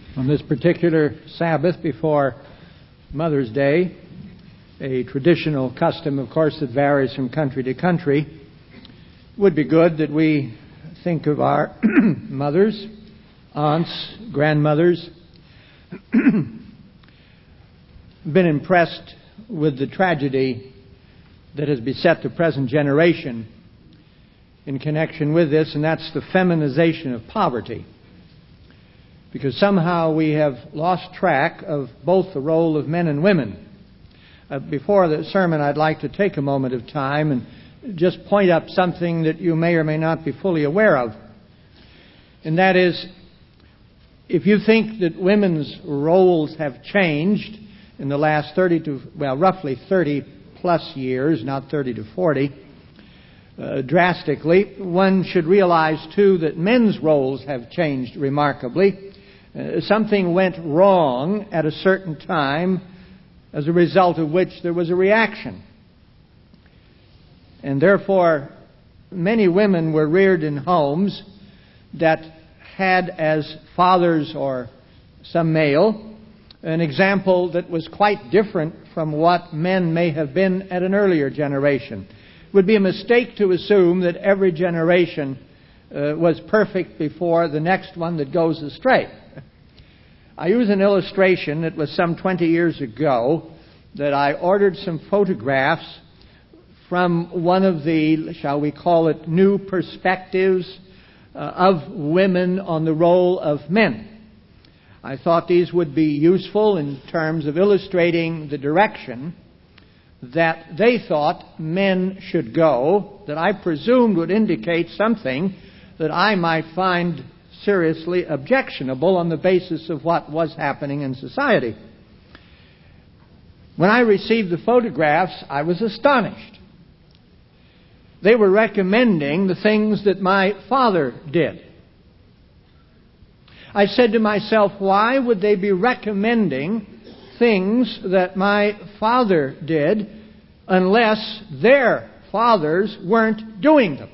On this particular Sabbath before Mother's Day, a traditional custom, of course, that varies from country to country, would be good that we think of our mothers, aunts, grandmothers. Been impressed with the tragedy that has beset the present generation in connection with this, and that's the feminization of poverty. Because somehow we have lost track of both the role of men and women. Before the sermon, I'd like to take a moment of time and just point up something that you may or may not be fully aware of. And that is, if you think that women's roles have changed in the last roughly 30 plus years, not 30 to 40, drastically, one should realize too that men's roles have changed remarkably. Something went wrong at a certain time, as a result of which there was a reaction. And therefore, many women were reared in homes that had as fathers, or some male, an example that was quite different from what men may have been at an earlier generation. It would be a mistake to assume that every generation was perfect before the next one that goes astray. I use an illustration. It was some 20 years ago that I ordered some photographs from one of the, shall we call it, new perspectives of women on the role of men. I thought these would be useful in terms of illustrating the direction that they thought men should go, that I presumed would indicate something that I might find seriously objectionable on the basis of what was happening in society. When I received the photographs, I was astonished. They were recommending the things that my father did. I said to myself, why would they be recommending things that my father did unless their fathers weren't doing them?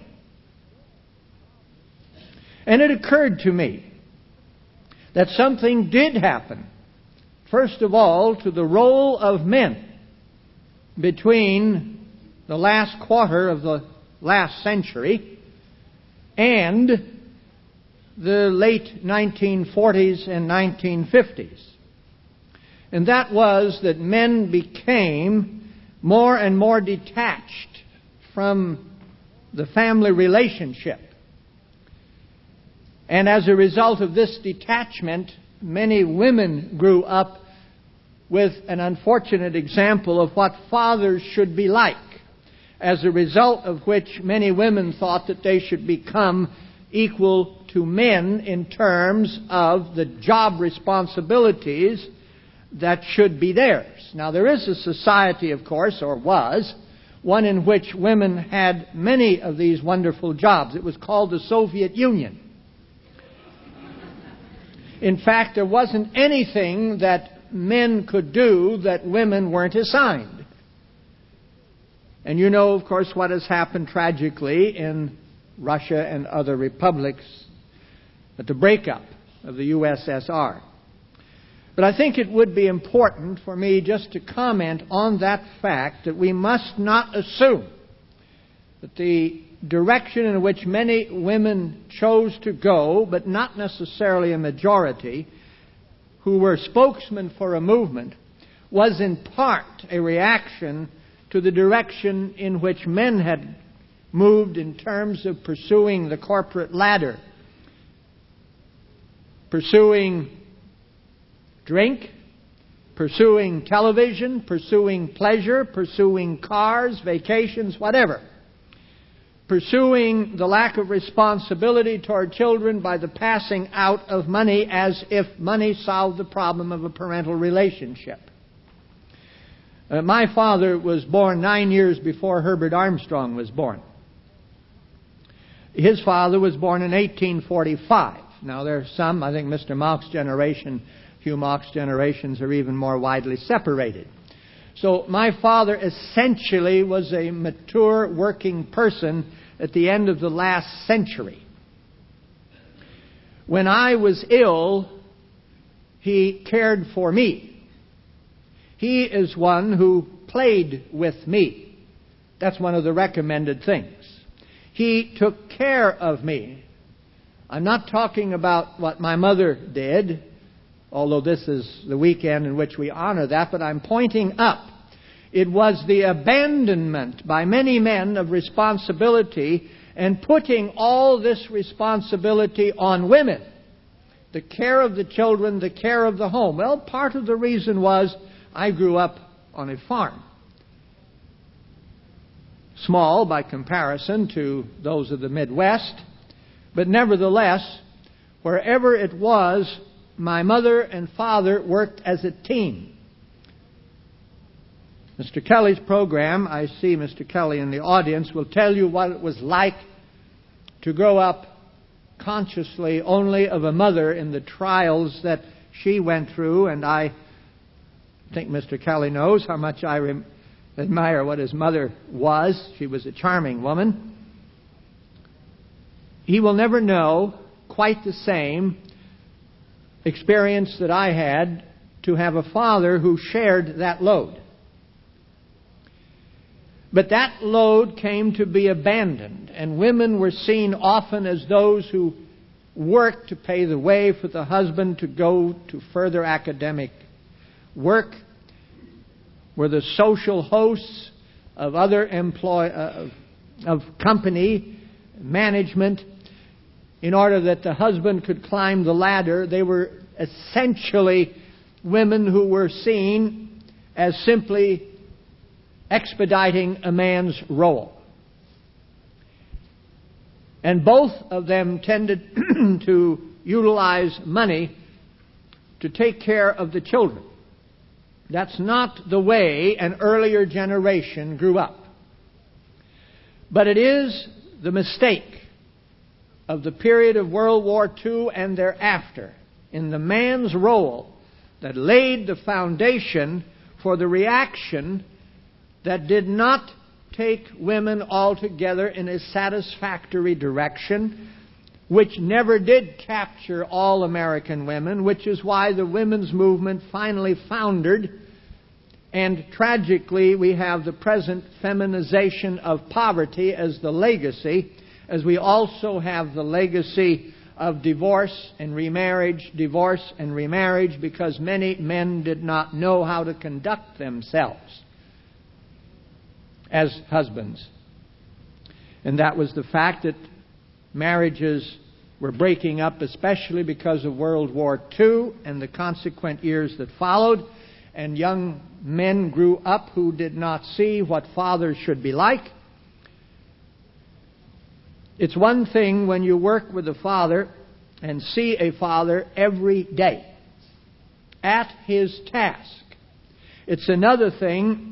And it occurred to me that something did happen, first of all, to the role of men between the last quarter of the last century and the late 1940s and 1950s. And that was that men became more and more detached from the family relationship. And as a result of this detachment, many women grew up with an unfortunate example of what fathers should be like, as a result of which many women thought that they should become equal to men in terms of the job responsibilities that should be theirs. Now, there is a society, of course, or was, one in which women had many of these wonderful jobs. It was called the Soviet Union. In fact, there wasn't anything that men could do that women weren't assigned. And you know, of course, what has happened tragically in Russia and other republics at the breakup of the USSR. But I think it would be important for me just to comment on that fact that we must not assume that the direction in which many women chose to go, but not necessarily a majority, who were spokesmen for a movement, was in part a reaction to the direction in which men had moved in terms of pursuing the corporate ladder, pursuing drink, pursuing television, pursuing pleasure, pursuing cars, vacations, whatever. Pursuing the lack of responsibility toward children by the passing out of money as if money solved the problem of a parental relationship. My father was born 9 years before Herbert Armstrong was born. His father was born in 1845. Now, there's some, I think Mr. Mauch's generation, Hugh Mauch's generations are even more widely separated. So my father essentially was a mature working person at the end of the last century. When I was ill, He cared for me. He is one who played with me. That's one of the recommended things. He took care of me. I'm not talking about what my mother did, although this is the weekend in which we honor that, but I'm pointing up. It was the abandonment by many men of responsibility and putting all this responsibility on women. The care of the children, the care of the home. Well, part of the reason was I grew up on a farm. Small by comparison to those of the Midwest, but nevertheless, wherever it was, my mother and father worked as a team. Mr. Kelly's program, I see Mr. Kelly in the audience, will tell you what it was like to grow up consciously only of a mother in the trials that she went through, and I think Mr. Kelly knows how much I admire what his mother was. She was a charming woman. He will never know quite the same experience that I had to have a father who shared that load. But that load came to be abandoned, and women were seen often as those who worked to pay the way for the husband to go to further academic work, were the social hosts of other of company management. In order that the husband could climb the ladder, they were essentially women who were seen as simply expediting a man's role. And both of them tended to utilize money to take care of the children. That's not the way an earlier generation grew up. But it is the mistake of the period of World War II and thereafter in the man's role that laid the foundation for the reaction that did not take women altogether in a satisfactory direction, which never did capture all American women, which is why the women's movement finally foundered. And tragically, we have the present feminization of poverty as the legacy, as we also have the legacy of divorce and remarriage, because many men did not know how to conduct themselves as husbands. And that was the fact that marriages were breaking up, especially because of World War II and the consequent years that followed. And young men grew up who did not see what fathers should be like. It's one thing when you work with a father and see a father every day at his task. It's another thing,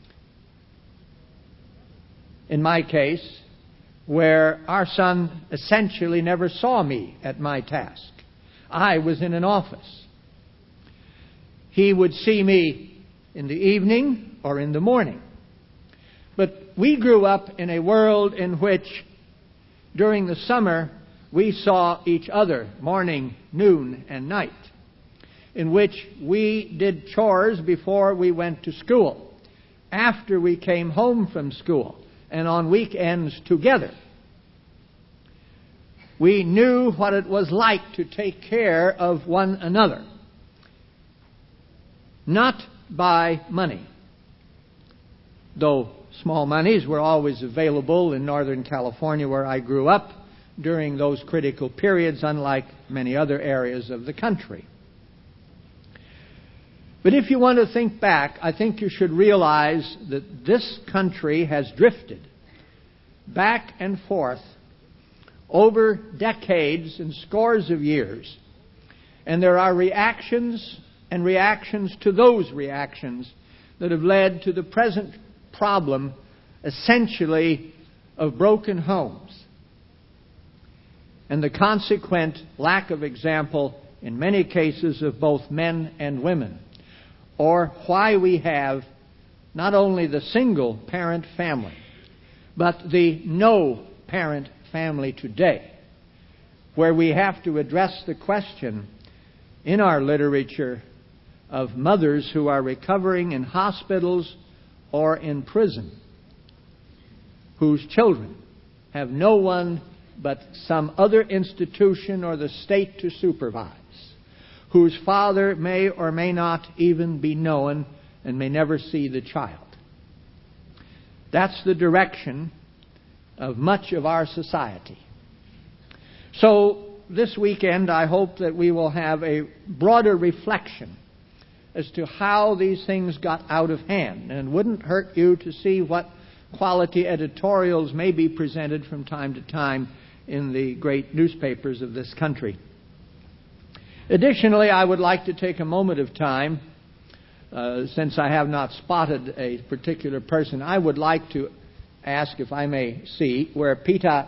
in my case, where our son essentially never saw me at my task. I was in an office. He would see me in the evening or in the morning. But we grew up in a world in which, during the summer, we saw each other morning, noon, and night, in which we did chores before we went to school, after we came home from school, and on weekends together. We knew what it was like to take care of one another. Not by money, though small monies were always available in Northern California where I grew up during those critical periods, unlike many other areas of the country. But if you want to think back, I think you should realize that this country has drifted back and forth over decades and scores of years. And there are reactions and reactions to those reactions that have led to the present problem, essentially, of broken homes and the consequent lack of example, in many cases, of both men and women, or why we have not only the single-parent family, but the no-parent family today, where we have to address the question, in our literature of mothers who are recovering in hospitals or in prison, whose children have no one but some other institution or the state to supervise, whose father may or may not even be known and may never see the child. That's the direction of much of our society. So this weekend, I hope that we will have a broader reflection as to how these things got out of hand. And it wouldn't hurt you to see what quality editorials may be presented from time to time in the great newspapers of this country. Additionally, I would like to take a moment of time, since I have not spotted a particular person, I would like to ask if I may see where Peter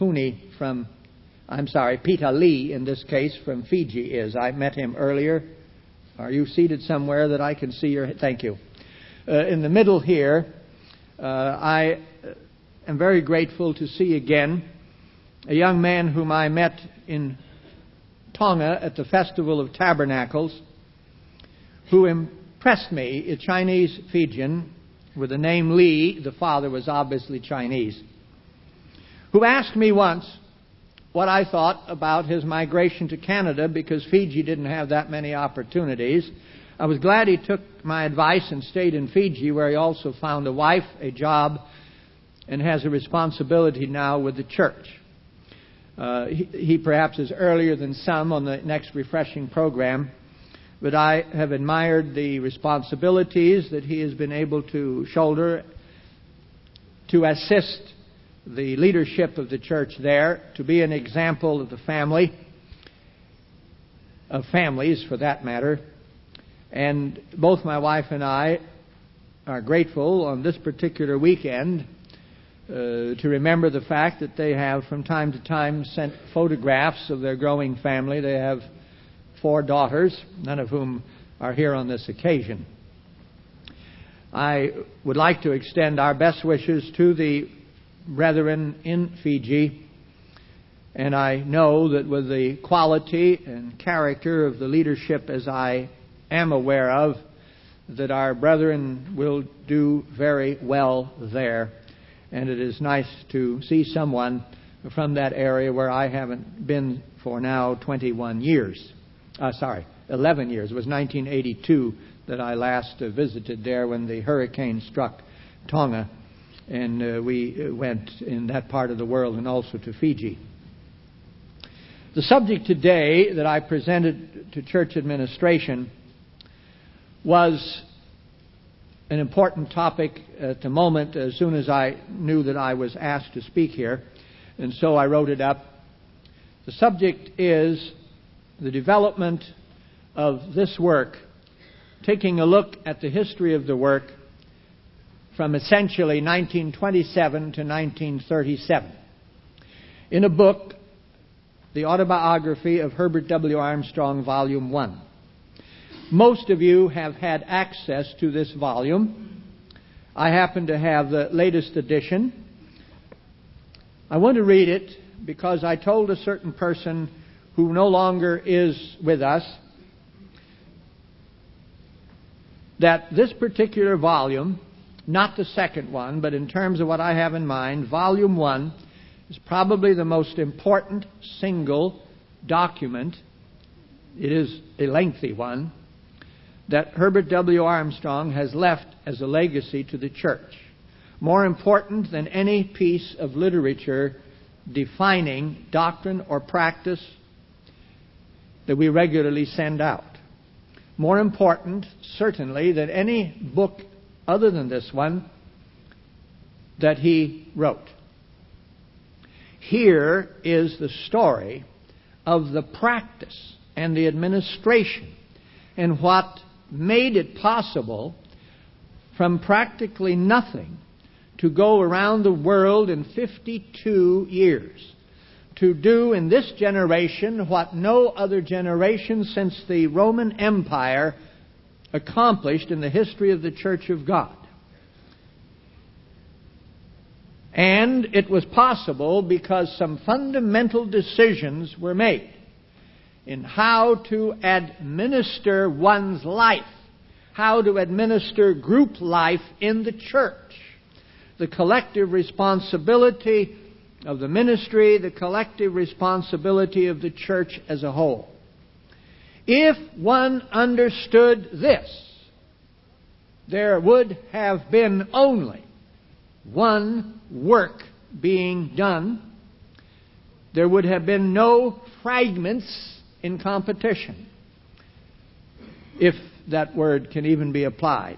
Lee in this case from Fiji is. I met him earlier. Are you seated somewhere that I can see your... Thank you. In the middle here, I am very grateful to see again a young man whom I met in Tonga at the Festival of Tabernacles, who impressed me, a Chinese Fijian with the name Lee. The father was obviously Chinese, who asked me once what I thought about his migration to Canada, because Fiji didn't have that many opportunities. I was glad he took my advice and stayed in Fiji, where he also found a wife, a job, and has a responsibility now with the church. He perhaps is earlier than some on the next refreshing program, but I have admired the responsibilities that he has been able to shoulder to assist the leadership of the church there, to be an example of the family, of families for that matter. And both my wife and I are grateful on this particular weekend to remember the fact that they have from time to time sent photographs of their growing family. They have 4 daughters, none of whom are here on this occasion. I would like to extend our best wishes to the brethren in Fiji, and I know that with the quality and character of the leadership as I am aware of, that our brethren will do very well there. And it is nice to see someone from that area where I haven't been for now 11 years. It was 1982 that I last visited there when the hurricane struck Tonga. And we went in that part of the world and also to Fiji. The subject today that I presented to church administration was an important topic at the moment as soon as I knew that I was asked to speak here. And so I wrote it up. The subject is the development of this work, taking a look at the history of the work from essentially 1927 to 1937. In a book, The Autobiography of Herbert W. Armstrong, Volume 1. Most of you have had access to this volume. I happen to have the latest edition. I want to read it because I told a certain person who no longer is with us that this particular volume, not the second one, but in terms of what I have in mind, Volume 1 is probably the most important single document, it is a lengthy one, that Herbert W. Armstrong has left as a legacy to the church. More important than any piece of literature defining doctrine or practice that we regularly send out. More important, certainly, than any book other than this one that he wrote. Here is the story of the practice and the administration and what made it possible from practically nothing to go around the world in 52 years to do in this generation what no other generation since the Roman Empire accomplished in the history of the Church of God. And it was possible because some fundamental decisions were made. in how to administer one's life, how to administer group life in the church, the collective responsibility of the ministry, the collective responsibility of the church as a whole. If one understood this, there would have been only one work being done. There would have been no fragments in competition, if that word can even be applied.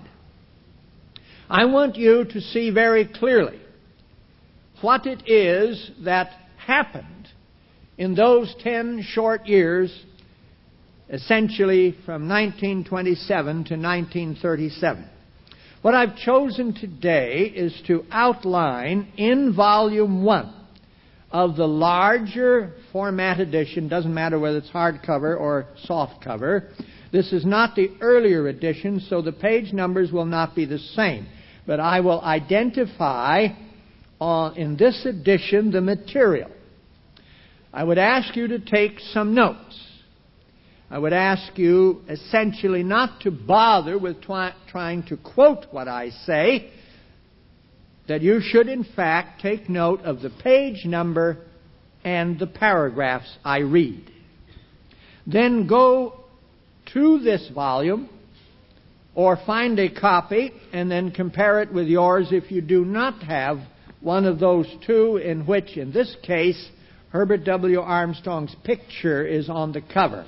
I want you to see very clearly what it is that happened in those 10 short years, essentially from 1927 to 1937. What I've chosen today is to outline in Volume 1 of the larger format edition, doesn't matter whether it's hardcover or softcover. This is not the earlier edition, so the page numbers will not be the same. But I will identify in this edition the material. I would ask you to take some notes. I would ask you essentially not to bother with trying to quote what I say, that you should in fact take note of the page number and the paragraphs I read. Then go to this volume or find a copy and then compare it with yours if you do not have one of those two, in which, in this case, Herbert W. Armstrong's picture is on the cover.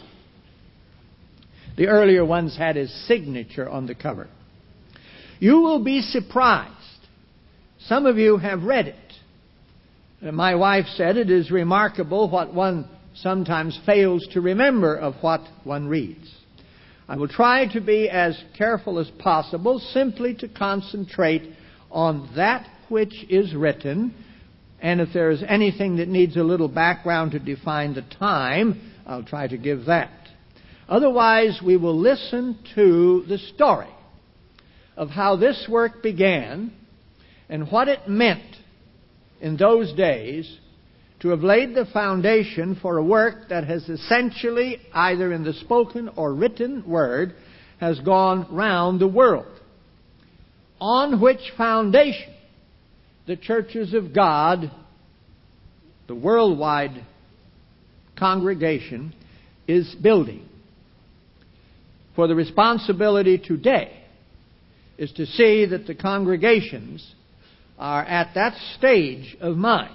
The earlier ones had his signature on the cover. You will be surprised. Some of you have read it. My wife said it is remarkable what one sometimes fails to remember of what one reads. I will try to be as careful as possible, simply to concentrate on that which is written, and if there is anything that needs a little background to define the time, I'll try to give that. Otherwise, we will listen to the story of how this work began and what it meant in those days to have laid the foundation for a work that has essentially, either in the spoken or written word, has gone round the world. On which foundation the churches of God, the worldwide congregation, is building. For the responsibility today is to see that the congregations are at that stage of mind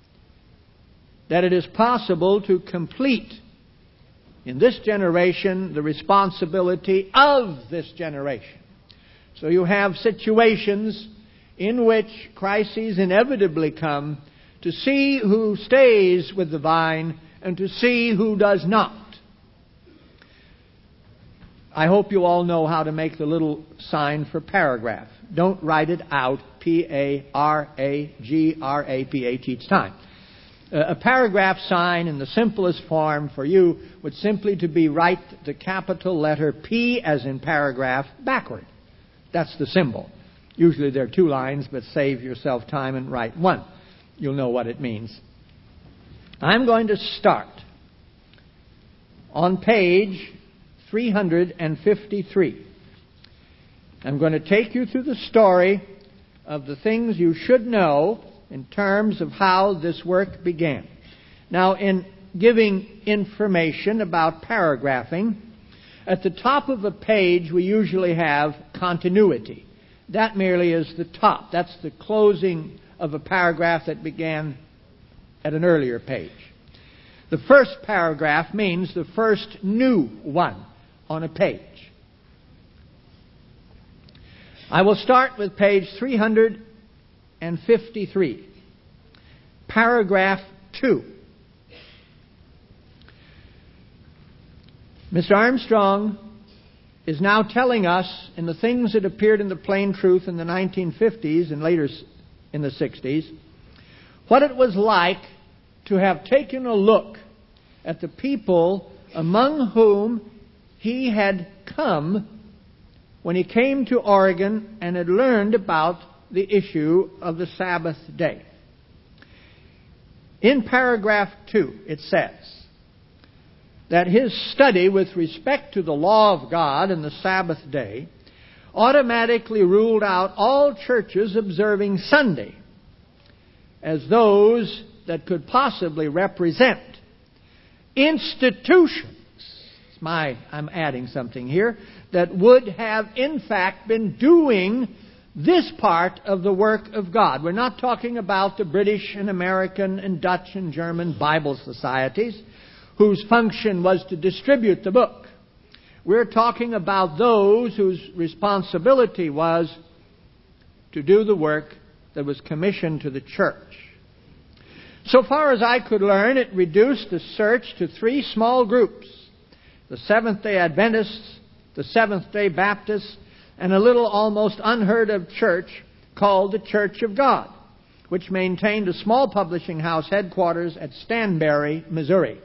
that it is possible to complete in this generation the responsibility of this generation. So you have situations in which crises inevitably come, to see who stays with the vine and to see who does not. I hope you all know how to make the little sign for paragraph. Don't write it out, P-A-R-A-G-R-A-P-H each time. A paragraph sign in the simplest form for you would simply to be write the capital letter P as in paragraph backward. That's the symbol. Usually there are two lines, but save yourself time and write one. You'll know what it means. I'm going to start on page 353. I'm going to take you through the story of the things you should know in terms of how this work began. Now, in giving information about paragraphing, at the top of a page we usually have continuity. That merely is the top. That's the closing of a paragraph that began at an earlier page. The first paragraph means the first new one on a page. I will start with page 353. Paragraph 2. Mr. Armstrong is now telling us in the things that appeared in the Plain Truth in the 1950s and later in the 60s, what it was like to have taken a look at the people among whom he had come when he came to Oregon and had learned about the issue of the Sabbath day. In paragraph 2, it says, that his study with respect to the law of God and the Sabbath day automatically ruled out all churches observing Sunday as those that could possibly represent institutions, I'm adding something here, that would have in fact been doing this part of the work of God. We're not talking about the British and American and Dutch and German Bible societies whose function was to distribute the book. We're talking about those whose responsibility was to do the work that was commissioned to the church. So far as I could learn, it reduced the search to three small groups: the Seventh-day Adventists, the Seventh-day Baptists, and a little almost unheard of church called the Church of God, which maintained a small publishing house headquarters at Stanberry, Missouri.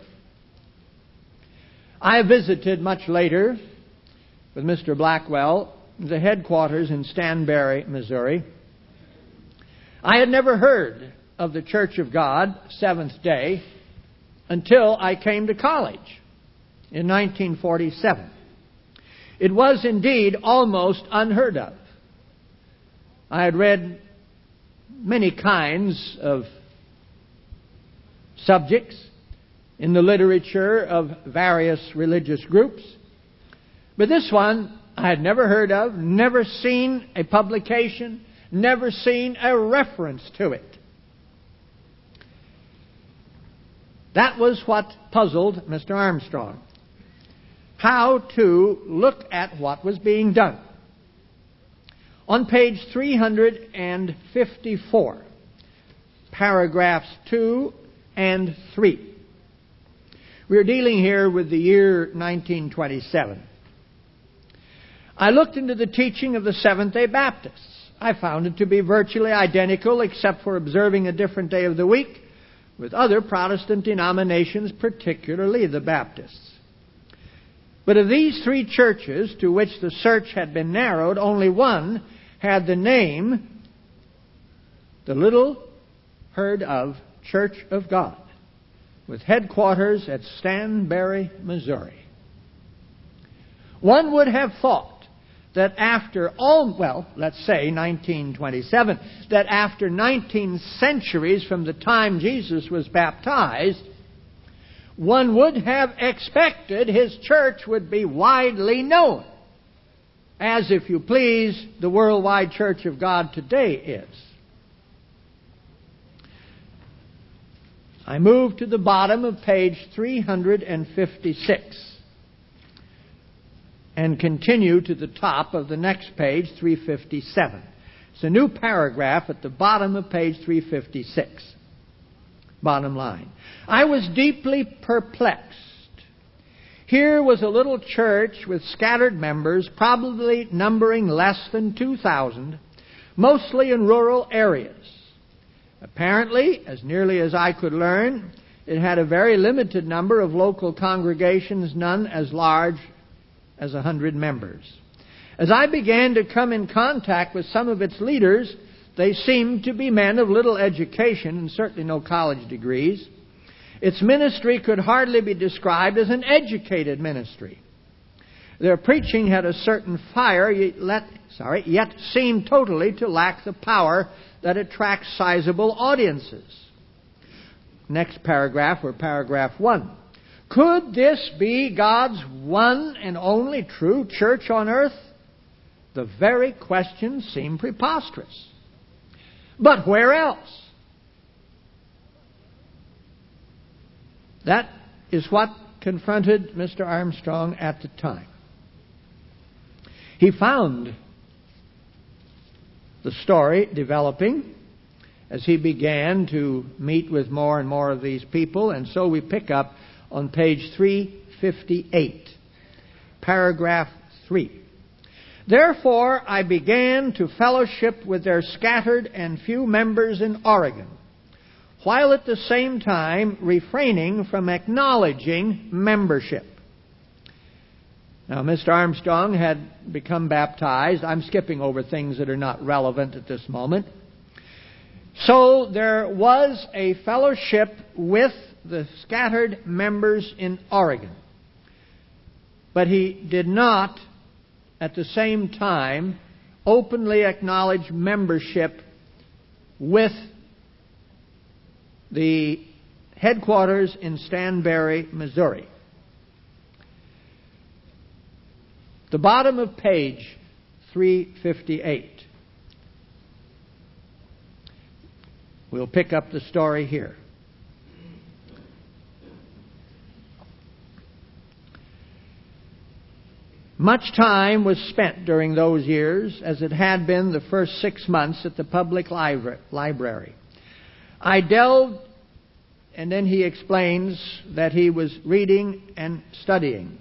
I visited much later with Mr. Blackwell the headquarters in Stanberry, Missouri. I had never heard of the Church of God, Seventh Day, until I came to college in 1947. It was indeed almost unheard of. I had read many kinds of subjects in the literature of various religious groups, but this one I had never heard of, never seen a publication, never seen a reference to it. That was what puzzled Mr. Armstrong. How to look at what was being done. On page 354, paragraphs 2 and 3. We are dealing here with the year 1927. I looked into the teaching of the Seventh-day Baptists. I found it to be virtually identical, except for observing a different day of the week, with other Protestant denominations, particularly the Baptists. But of these three churches to which the search had been narrowed, only one had the name, the little heard of Church of God, with headquarters at Stanberry, Missouri. One would have thought that after let's say 1927, that after 19 centuries from the time Jesus was baptized, one would have expected his church would be widely known, as, if you please, the worldwide Church of God today is. I move to the bottom of page 356 and continue to the top of the next page, 357. It's a new paragraph at the bottom of page 356. Bottom line. I was deeply perplexed. Here was a little church with scattered members, probably numbering less than 2,000, mostly in rural areas. Apparently, as nearly as I could learn, it had a very limited number of local congregations, none as large as 100 members. As I began to come in contact with some of its leaders, they seemed to be men of little education and certainly no college degrees. Its ministry could hardly be described as an educated ministry. Their preaching had a certain fire, yet seemed totally to lack the power that attracts sizable audiences. Next paragraph, or paragraph 1. Could this be God's one and only true church on earth? The very question seemed preposterous. But where else? That is what confronted Mr. Armstrong at the time. He found the story developing as he began to meet with more and more of these people, and so we pick up on page 358, paragraph 3. Therefore, I began to fellowship with their scattered and few members in Oregon, while at the same time refraining from acknowledging membership. Now, Mr. Armstrong had become baptized. I'm skipping over things that are not relevant at this moment. So there was a fellowship with the scattered members in Oregon. but he did not, at the same time, openly acknowledge membership with the headquarters in Stanberry, Missouri. The bottom of page 358. We'll pick up the story here. Much time was spent during those years, as it had been the first 6 months, at the public library. I delved, and then he explains that he was reading and studying.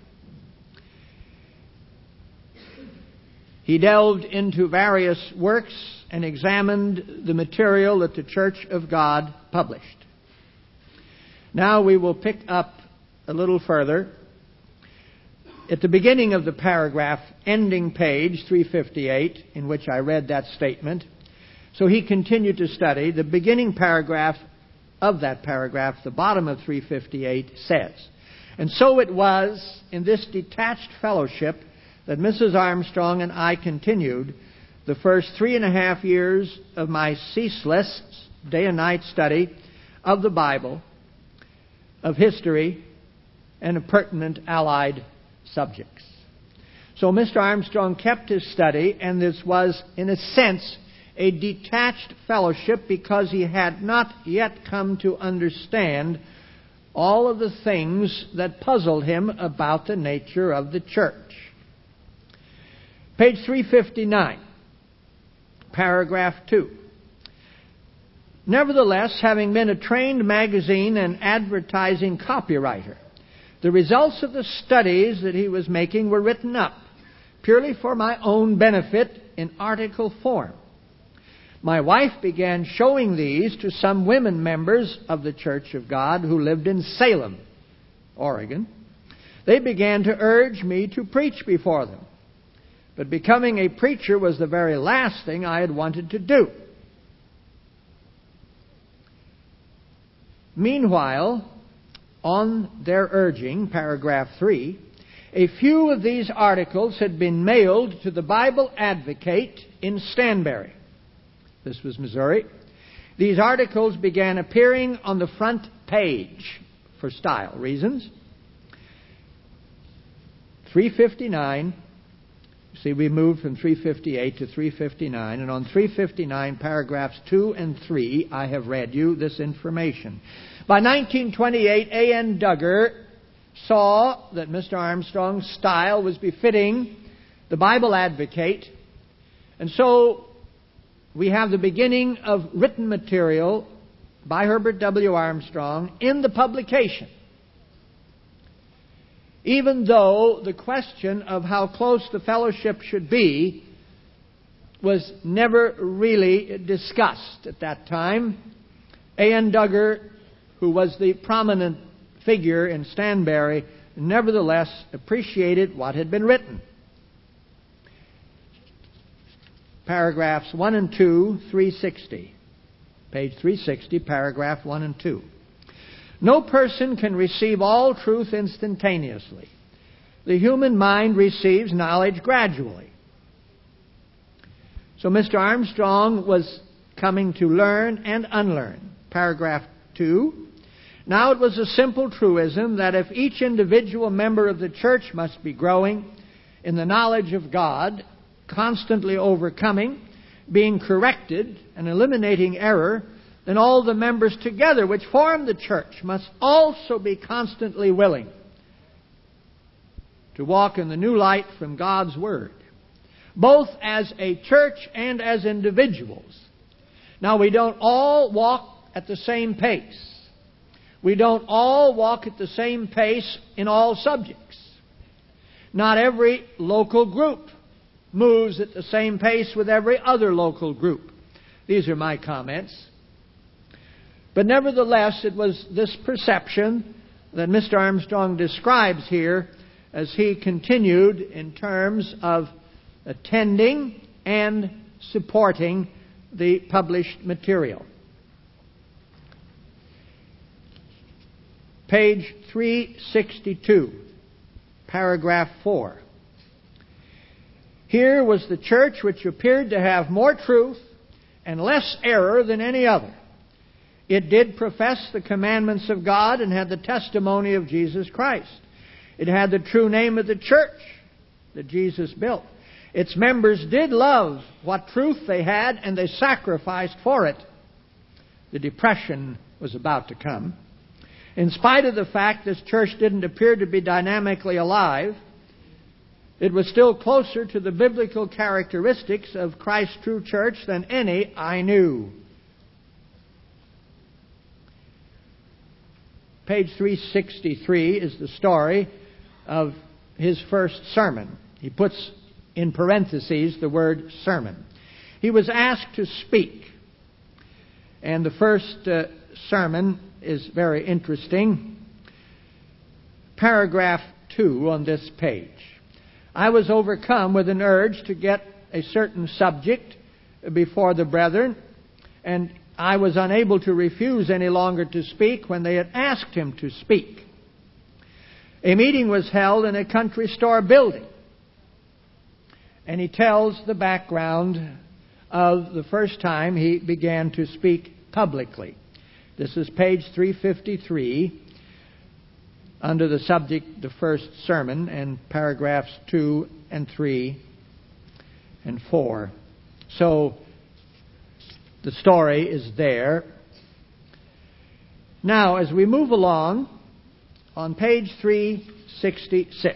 He delved into various works and examined the material that the Church of God published. Now we will pick up a little further. At the beginning of the paragraph, ending page 358, in which I read that statement, so he continued to study. The beginning paragraph of that paragraph, the bottom of 358, says, "And so it was in this detached fellowship that Mrs. Armstrong and I continued the first 3.5 years of my ceaseless day and night study of the Bible, of history, and of pertinent allied subjects." So Mr. Armstrong kept his study, and this was, in a sense, a detached fellowship because he had not yet come to understand all of the things that puzzled him about the nature of the church. Page 359, paragraph 2. "Nevertheless, having been a trained magazine and advertising copywriter, the results of the studies that he was making were written up purely for my own benefit in article form. My wife began showing these to some women members of the Church of God who lived in Salem, Oregon. They began to urge me to preach before them. But becoming a preacher was the very last thing I had wanted to do. Meanwhile, on their urging," paragraph 3, "a few of these articles had been mailed to the Bible Advocate in Stanberry." This was Missouri. "These articles began appearing on the front page for style reasons." 359. See, we moved from 358 to 359, and on 359, paragraphs 2 and 3, I have read you this information. By 1928, A.N. Duggar saw that Mr. Armstrong's style was befitting the Bible Advocate, and so we have the beginning of written material by Herbert W. Armstrong in the publication. Even though the question of how close the fellowship should be was never really discussed at that time, A.N. Duggar, who was the prominent figure in Stanberry, nevertheless appreciated what had been written. Paragraphs 1 and 2, 360. Page 360, paragraph 1 and 2. "No person can receive all truth instantaneously. The human mind receives knowledge gradually." So Mr. Armstrong was coming to learn and unlearn. Paragraph 2. "Now it was a simple truism that if each individual member of the church must be growing in the knowledge of God, constantly overcoming, being corrected, and eliminating error, then all the members together which form the church must also be constantly willing to walk in the new light from God's Word, both as a church and as individuals. Now, we don't all walk at the same pace. We don't all walk at the same pace in all subjects. Not every local group moves at the same pace with every other local group." These are my comments. But nevertheless, it was this perception that Mr. Armstrong describes here as he continued in terms of attending and supporting the published material. Page 362, paragraph 4. Here was the church which appeared to have more truth and less error than any other. It did profess the commandments of God and had the testimony of Jesus Christ. It had the true name of the church that Jesus built. Its members did love what truth they had, and they sacrificed for it. The depression was about to come. In spite of the fact this church didn't appear to be dynamically alive, it was still closer to the biblical characteristics of Christ's true church than any I knew. Page 363 is the story of his first sermon. He puts in parentheses the word sermon. He was asked to speak. And the first sermon is very interesting. Paragraph 2 on this page. I was overcome with an urge to get a certain subject before the brethren, and I was unable to refuse any longer to speak when they had asked him to speak. A meeting was held in a country store building, and he tells the background of the first time he began to speak publicly. This is page 353, under the subject, the first sermon, and paragraphs 2 and 3 and 4. So, the story is there. Now, as we move along, on page 366,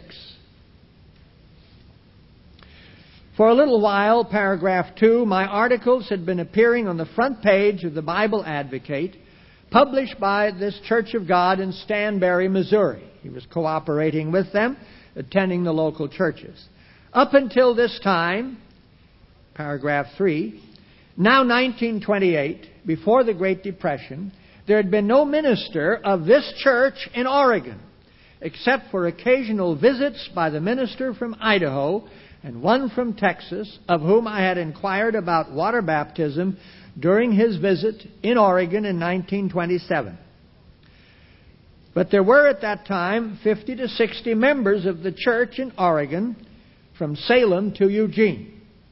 for a little while, paragraph 2, my articles had been appearing on the front page of the Bible Advocate, published by this Church of God in Stanberry, Missouri. He was cooperating with them, attending the local churches. Up until this time, paragraph 3, now 1928, before the Great Depression, there had been no minister of this church in Oregon, except for occasional visits by the minister from Idaho and one from Texas, of whom I had inquired about water baptism during his visit in Oregon in 1927. But there were at that time 50 to 60 members of the church in Oregon, from Salem to Eugene.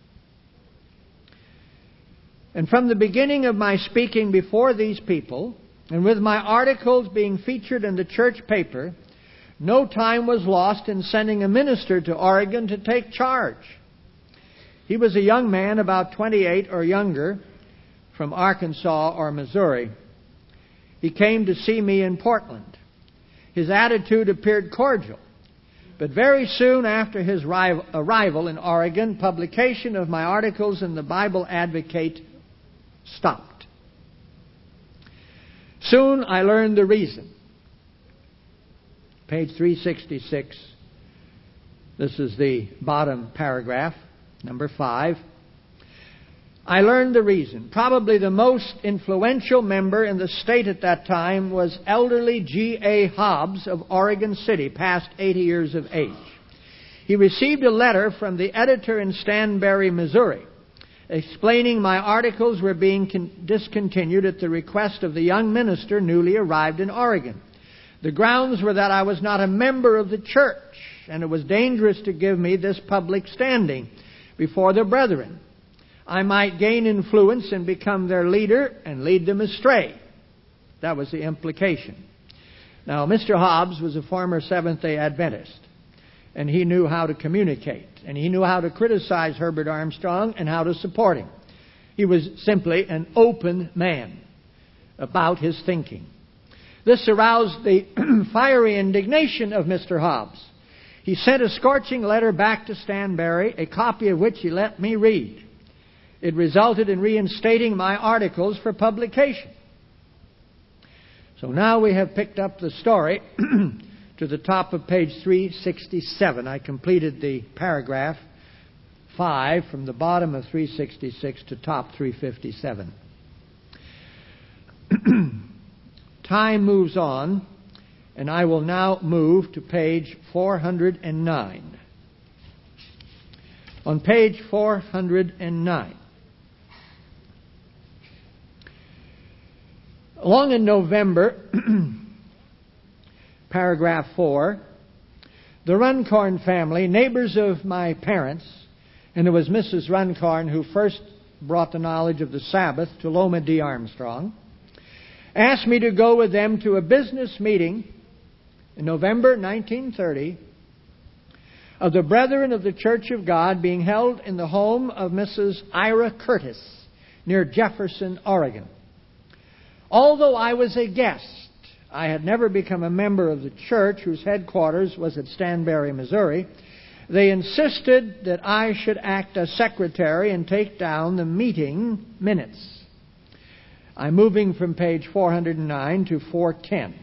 And from the beginning of my speaking before these people, and with my articles being featured in the church paper, no time was lost in sending a minister to Oregon to take charge. He was a young man, about 28 or younger, from Arkansas or Missouri. He came to see me in Portland. His attitude appeared cordial, but very soon after his arrival in Oregon, publication of my articles in the Bible Advocate stopped. Soon I learned the reason. Page 366. This is the bottom paragraph, number 5. I learned the reason. Probably the most influential member in the state at that time was elderly G.A. Hobbs of Oregon City, past 80 years of age. He received a letter from the editor in Stanberry, Missouri, explaining my articles were being discontinued at the request of the young minister newly arrived in Oregon. The grounds were that I was not a member of the church, and it was dangerous to give me this public standing before the brethren. I might gain influence and become their leader and lead them astray. That was the implication. Now, Mr. Hobbs was a former Seventh-day Adventist, and he knew how to communicate, and he knew how to criticize Herbert Armstrong and how to support him. He was simply an open man about his thinking. This aroused the fiery indignation of Mr. Hobbs. He sent a scorching letter back to Stanberry, a copy of which he let me read. It resulted in reinstating my articles for publication. So now we have picked up the story to the top of page 367. I completed the paragraph 5 from the bottom of 366 to top 357. Time moves on, and I will now move to page 409. On page 409, along in November, paragraph 4, The Runcorn family, neighbors of my parents, and it was Mrs. Runcorn who first brought the knowledge of the Sabbath to Loma D. Armstrong, asked me to go with them to a business meeting in November 1930 of the Brethren of the Church of God being held in the home of Mrs. Ira Curtis near Jefferson, Oregon. Although I was a guest, I had never become a member of the church whose headquarters was at Stanberry, Missouri. They insisted that I should act as secretary and take down the meeting minutes. I'm moving from page 409 to 410.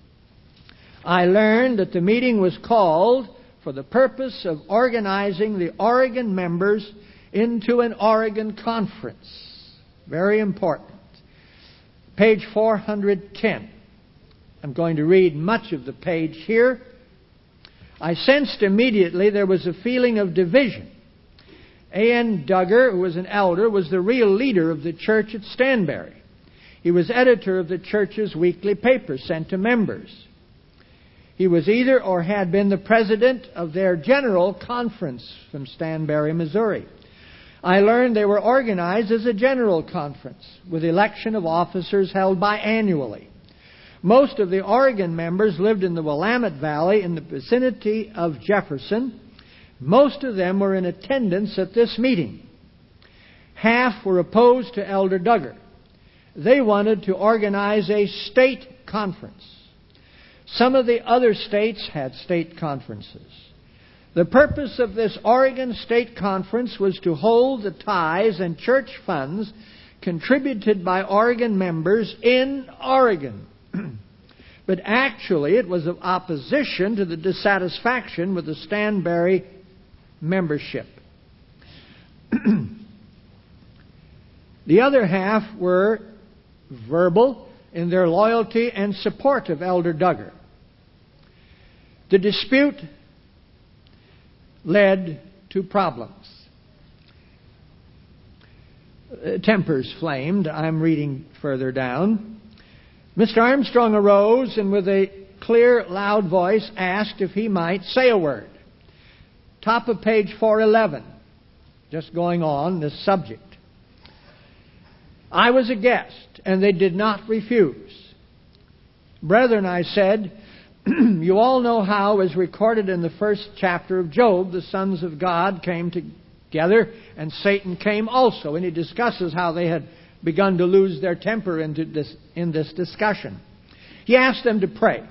I learned that the meeting was called for the purpose of organizing the Oregon members into an Oregon conference. Very important. Page 410. I'm going to read much of the page here. I sensed immediately there was a feeling of division. A.N. Duggar, who was an elder, was the real leader of the church at Stanberry. He was editor of the church's weekly paper sent to members. He was either or had been the president of their general conference from Stanberry, Missouri. I learned they were organized as a general conference with election of officers held biannually. Most of the Oregon members lived in the Willamette Valley in the vicinity of Jefferson. Most of them were in attendance at this meeting. Half were opposed to Elder Duggar. They wanted to organize a state conference. Some of the other states had state conferences. The purpose of this Oregon State Conference was to hold the tithes and church funds contributed by Oregon members in Oregon. But actually, it was of opposition to the dissatisfaction with the Stanberry membership. The other half were verbal in their loyalty and support of Elder Duggar. The dispute led to problems. Tempers flamed. I'm reading further down. Mr. Armstrong arose and with a clear, loud voice asked if he might say a word. Top of page 411. Just going on this subject. I was a guest, and they did not refuse. Brethren, I said, you all know how, as recorded in the first chapter of Job, the sons of God came together, and Satan came also. And he discusses how they had begun to lose their temper in this discussion. He asked them to pray.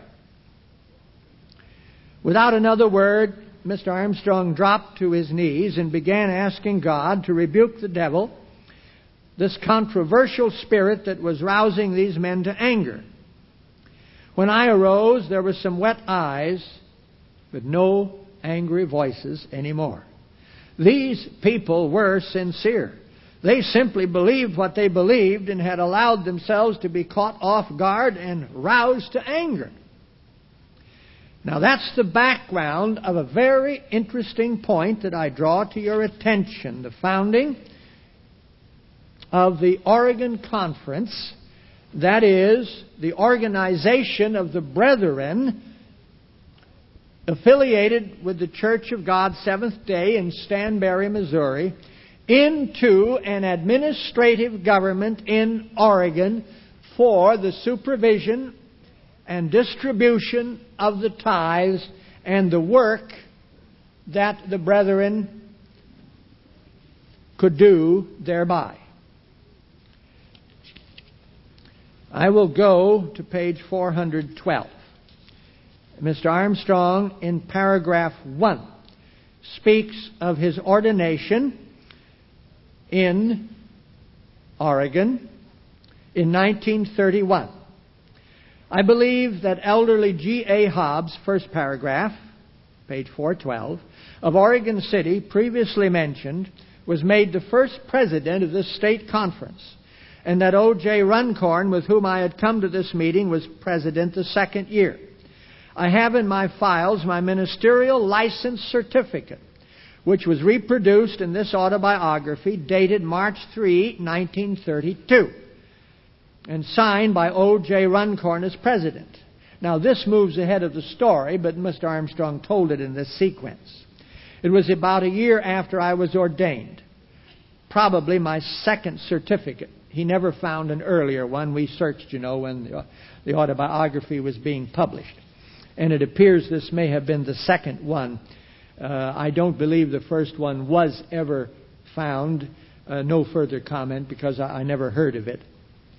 Without another word, Mr. Armstrong dropped to his knees and began asking God to rebuke the devil, this controversial spirit that was rousing these men to anger. When I arose, there were some wet eyes, but no angry voices anymore. These people were sincere. They simply believed what they believed and had allowed themselves to be caught off guard and roused to anger. Now that's the background of a very interesting point that I draw to your attention. The founding of the Oregon Conference, that is, the organization of the Brethren affiliated with the Church of God Seventh-day in Stanberry, Missouri, into an administrative government in Oregon for the supervision and distribution of the tithes and the work that the brethren could do thereby. I will go to page 412. Mr. Armstrong, in paragraph 1, speaks of his ordination in Oregon in 1931. I believe that elderly G.A. Hobbs, first paragraph, page 412, of Oregon City, previously mentioned, was made the first president of this state conference, and that O.J. Runcorn, with whom I had come to this meeting, was president the second year. I have in my files my ministerial license certificate, which was reproduced in this autobiography dated March 3, 1932, and signed by O.J. Runcorn as president. Now, this moves ahead of the story, but Mr. Armstrong told it in this sequence. It was about a year after I was ordained, probably my second certificate. He never found an earlier one. We searched, when the autobiography was being published. And it appears this may have been the second one. I don't believe the first one was ever found. No further comment because I never heard of it.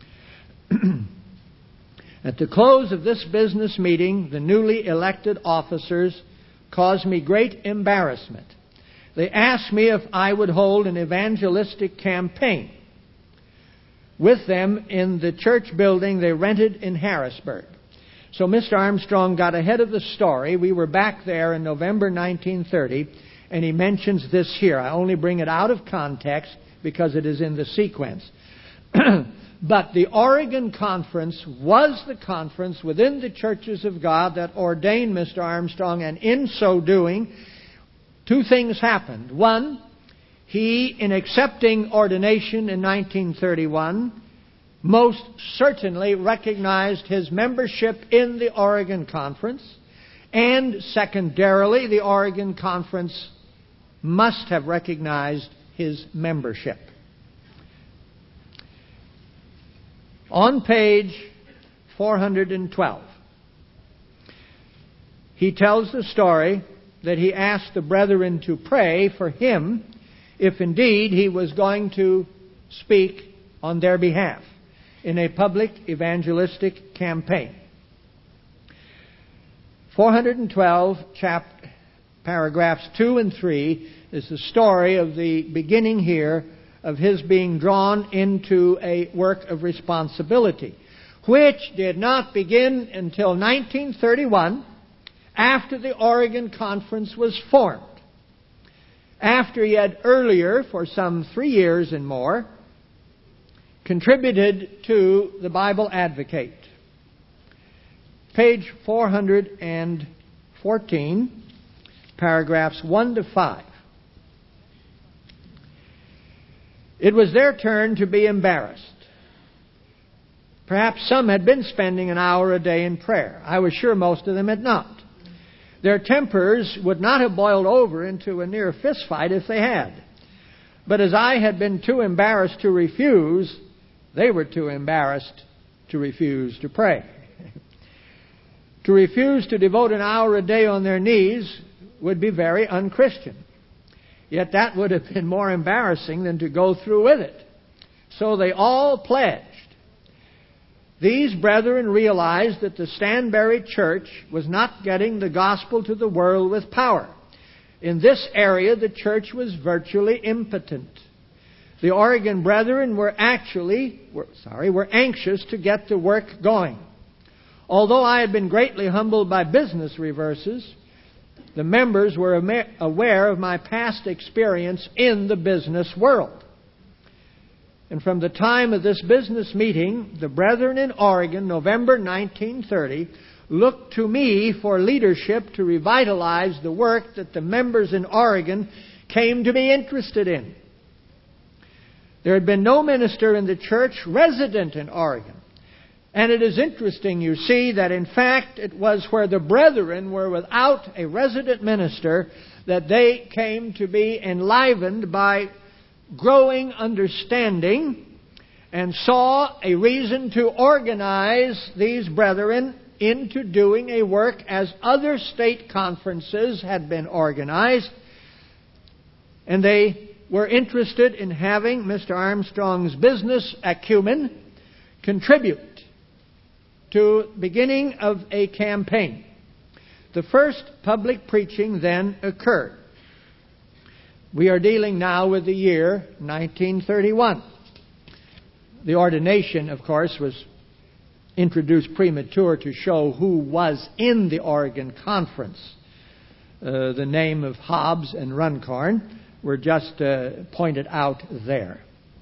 At the close of this business meeting, the newly elected officers caused me great embarrassment. They asked me if I would hold an evangelistic campaign with them in the church building they rented in Harrisburg. So Mr. Armstrong got ahead of the story. We were back there in November 1930, and he mentions this here. I only bring it out of context because it is in the sequence. But the Oregon Conference was the conference within the Churches of God that ordained Mr. Armstrong, and in so doing, two things happened. One, he, in accepting ordination in 1931, most certainly recognized his membership in the Oregon Conference, and secondarily, the Oregon Conference must have recognized his membership. On page 412, he tells the story that he asked the brethren to pray for him if indeed he was going to speak on their behalf in a public evangelistic campaign. 412, paragraphs 2 and 3, is the story of the beginning here of his being drawn into a work of responsibility, which did not begin until 1931, after the Oregon Conference was formed, after he had earlier, for some 3 years and more, contributed to the Bible Advocate. Page 414, paragraphs 1 to 5. It was their turn to be embarrassed. Perhaps some had been spending an hour a day in prayer. I was sure most of them had not. Their tempers would not have boiled over into a near fist fight if they had. But as I had been too embarrassed to refuse, they were too embarrassed to refuse to pray. To refuse to devote an hour a day on their knees would be very unchristian. Yet that would have been more embarrassing than to go through with it. So they all pledged. These brethren realized that the Stanberry Church was not getting the gospel to the world with power. In this area, the church was virtually impotent. The Oregon brethren were anxious to get the work going. Although I had been greatly humbled by business reverses, the members were aware of my past experience in the business world. And from the time of this business meeting, the brethren in Oregon, November 1930, looked to me for leadership to revitalize the work that the members in Oregon came to be interested in. There had been no minister in the church resident in Oregon. And it is interesting, you see, that in fact it was where the brethren were without a resident minister that they came to be enlivened by growing understanding and saw a reason to organize these brethren into doing a work as other state conferences had been organized. And they were interested in having Mr. Armstrong's business acumen contribute to beginning of a campaign. The first public preaching then occurred. We are dealing now with the year 1931. The ordination, of course, was introduced premature to show who was in the Oregon Conference. The name of Hobbs and Runcorn were just pointed out there.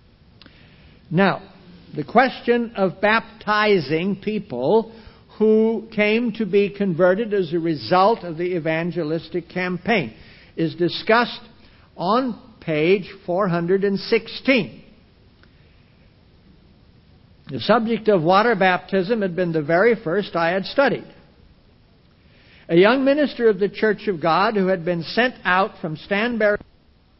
Now, the question of baptizing people who came to be converted as a result of the evangelistic campaign is discussed on page 416. The subject of water baptism had been the very first I had studied. a young minister of the Church of God who had been sent out from Stanbury